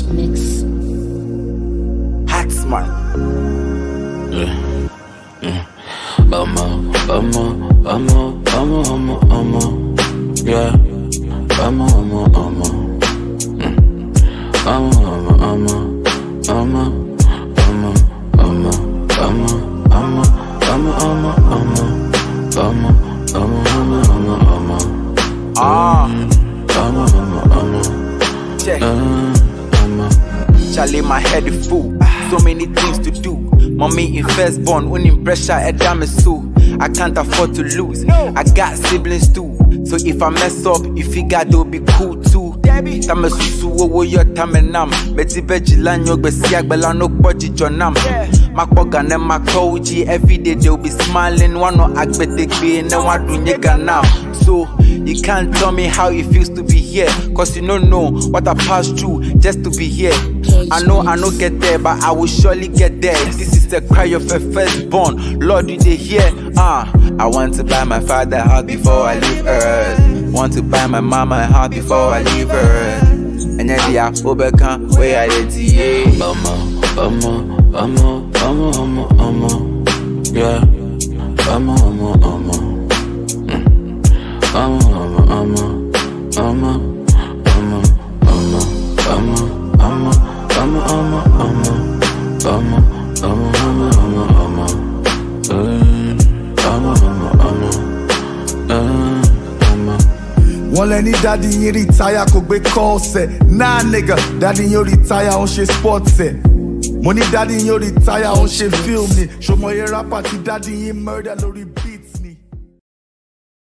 Mix. Hatsman. Yeah. Check. Charlie, my head is full. So many things to do. Mommy in firstborn, winning pressure at damn so. I can't afford to lose. I got siblings too. So if I mess up, you figure they'll be cool too. Tame susu wo yo tame nam. Beti beji lanyo besi agbela no poji jonam. Makboga ne makouji every day they'll be smiling. One no agbete be ne one do nyega now. So you can't tell me how it feels to be here, cause you don't know what I passed through just to be here. I know get there, but I will surely get there. This is the cry of a firstborn. Lord, you they hear? I want to buy my father a house before I leave earth. Want to buy my mama a house before I leave earth. And then they are overcome where I did see. Wọ́n lẹ́ni daddy yín retire kò gbé calls ẹ̀. Nah nigga, daddy yín retire ó ń ṣe sports ẹ̀. Mo ní daddy yín retire ó ń ṣe film ni. Ṣòmọye rapper tí daddy yín murder lórí.